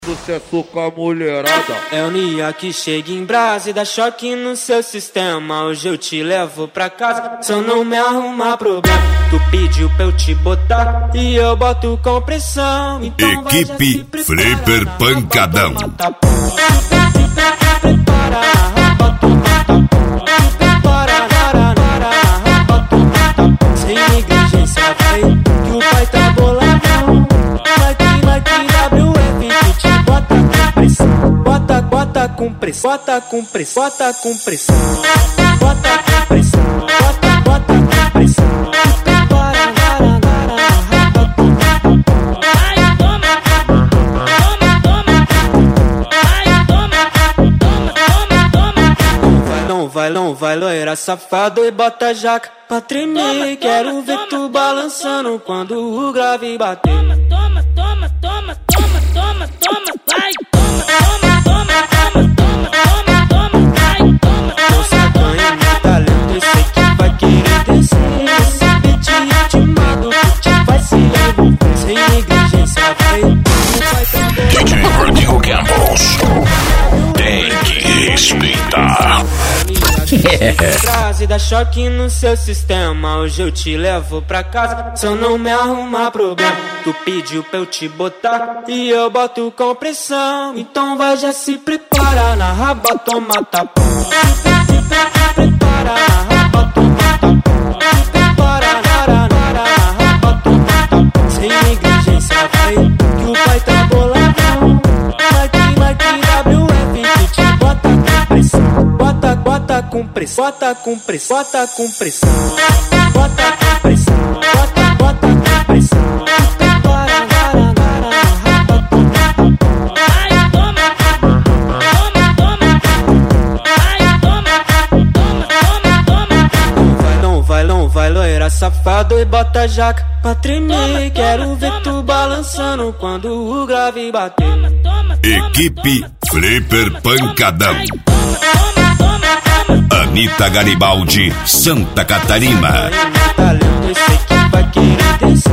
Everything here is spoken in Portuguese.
Sucesso com a mulherada. É o Nia que chega em brasa e dá choque no seu sistema. Hoje eu te levo pra casa, só não me arrumar problema. Tu pediu pra eu te botar e eu boto com pressão. Então Equipe Flipper Pancadão. Sem negligência vai, que o pai tá boladão. Vai que WF que te bota com pressão. Bota com pressão, bota com pressão, bota com pressão. Bota com pressão, bota com pressão. Não vai loira safado e bota jaca pra tremer. Quero ver tu balançando quando o grave bater. Toma, vai. Não sacanha meu talento, eu sei que vai querer descer. Esse beat ritmado que te faz se envolver. Sem negligência vai DJ Rodrigo Campos. Tem que respeitar. Frase dá choque no seu sistema. Hoje eu te levo pra casa, só não me arrumar problema. Tu pediu pra eu te botar e eu boto com pressão. Então vai, já se prepara, na raba toma tapão. Prepara, na raba toma tapão. Prepara, na raba toma tapão. Sem negligência vai, que o pai tá boladão. Vai que WF que te bota com pressão. Bota com pressão, bota com pressão, bota com pressão. Bota com pressão, bota com pressão. Não vai loira safado e bota jaca pra tremer. Quero ver tu balançando quando o grave bater. Equipe Flipper Pancadão. Anitta Garibaldi, Santa Catarina. Eu sei que vai querer descer.